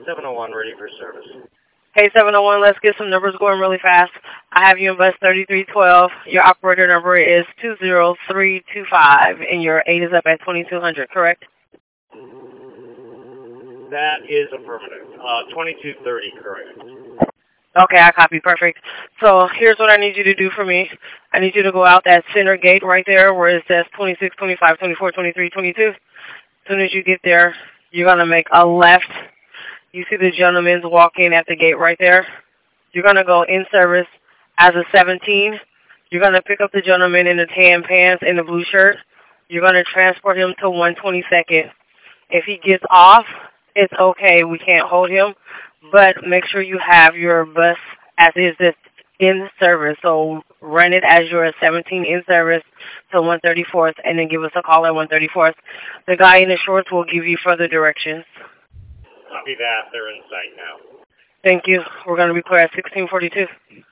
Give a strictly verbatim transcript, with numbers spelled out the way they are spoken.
seven oh one ready for service. Hey, seven oh one, let's get some numbers going really fast. I have you in bus thirty-three twelve. Your operator number is two zero three two five, and your eight is up at twenty-two hundred, correct? That is affirmative. Uh, twenty-two thirty, correct. Okay, I copy. Perfect. So here's what I need you to do for me. I need you to go out that center gate right there where it says twenty-six, twenty-five, twenty-four, twenty-three, twenty-two. As soon as you get there, you're going to make a left. You see the gentleman's walking at the gate right there. You're going to go in service as a seventeen. You're going to pick up the gentleman in the tan pants and the blue shirt. You're going to transport him to one twenty-second. If he gets off, it's okay. We can't hold him. But make sure you have your bus as is this in service. So run it as your seventeen in service to one thirty-fourth, and then give us a call at one thirty-fourth. The guy in the shorts will give you further directions. Copy that. They're in sight now. Thank you. We're going to be clear at sixteen forty-two.